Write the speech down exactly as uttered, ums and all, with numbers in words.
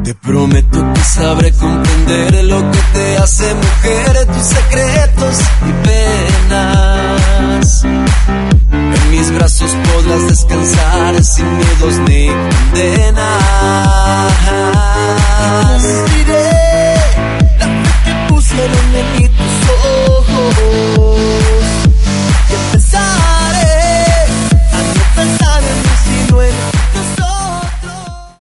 Te prometo que sabré comprender lo que te hace mujer, tus secretos y penas. En mis brazos podrás descansar sin miedos ni